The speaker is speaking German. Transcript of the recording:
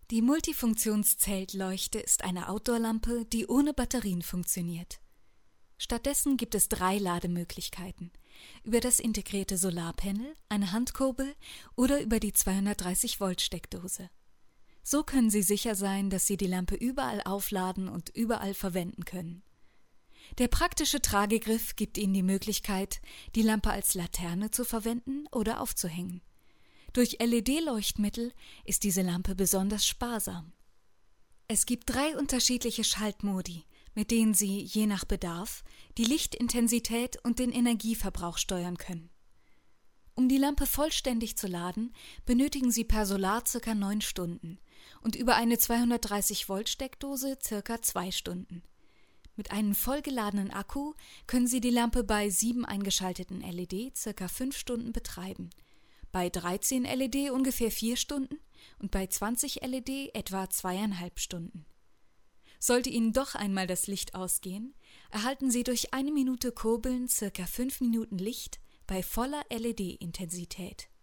Die Multifunktionszeltleuchte ist eine Outdoor-Lampe, die ohne Batterien funktioniert. Stattdessen gibt es 3 Lademöglichkeiten: über das integrierte Solarpanel, eine Handkurbel oder über die 230-Volt-Steckdose. So können Sie sicher sein, dass Sie die Lampe überall aufladen und überall verwenden können. Der praktische Tragegriff gibt Ihnen die Möglichkeit, die Lampe als Laterne zu verwenden oder aufzuhängen. Durch LED-Leuchtmittel ist diese Lampe besonders sparsam. Es gibt 3 unterschiedliche Schaltmodi, mit denen Sie, je nach Bedarf, die Lichtintensität und den Energieverbrauch steuern können. Um die Lampe vollständig zu laden, benötigen Sie per Solar ca. 9 Stunden und über eine 230-Volt-Steckdose ca. 2 Stunden. Mit einem vollgeladenen Akku können Sie die Lampe bei 7 eingeschalteten LED ca. 5 Stunden betreiben, bei 13 LED ungefähr 4 Stunden und bei 20 LED etwa 2,5 Stunden. Sollte Ihnen doch einmal das Licht ausgehen, erhalten Sie durch 1 Minute Kurbeln ca. 5 Minuten Licht bei voller LED-Intensität.